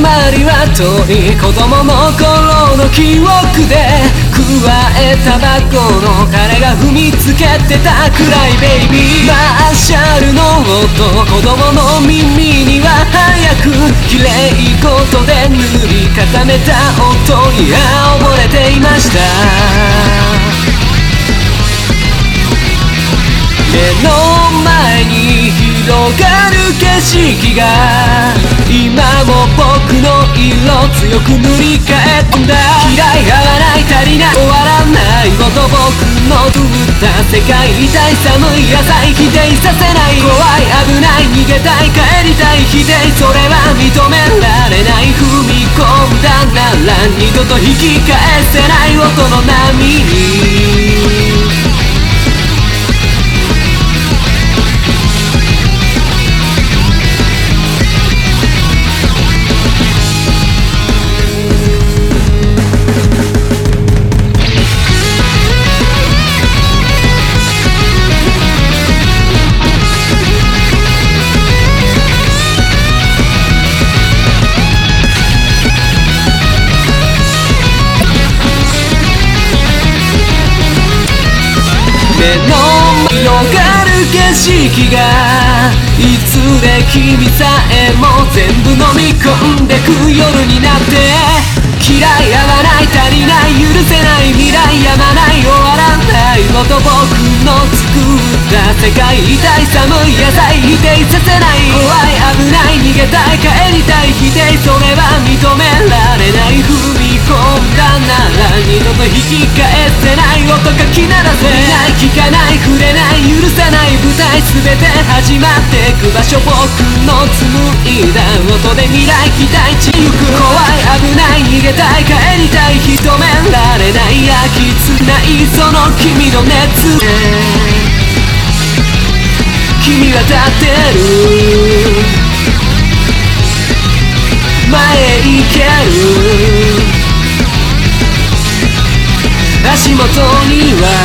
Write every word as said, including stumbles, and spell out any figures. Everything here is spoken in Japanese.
まりは遠い子供の頃の記憶で加えタバコの彼が踏みつけてたくらいベイビーマーシャルの音子供の耳には早く綺麗事で塗り固めた音に溺れていました目の前に広がる景色が今も僕の色強く塗り替えたんだ嫌い合わない足りない終わらないほど僕の作った世界痛い寒い朝否定させない怖い危ない逃げたい帰りたい否定それは認められない踏み込んだなら二度と引き返せない音の波に目の広がる景色がいずれ君さえも全部飲み込んでく夜になって嫌い合わない足りない許せない未来やまない終わらないほど僕の作った世界痛い寒い野菜否定させない怖い危ない逃げたい帰りたい否定それは認められない踏み込んだなら二度と引き返せない音がきならせない聞かない触れない許さない舞台全て始まってく場所僕の紡いだ音で未来期待値ゆく怖い危ない逃げたい帰りたい認められない飽きつないその君の熱で君は立ってる前へ行ける足元には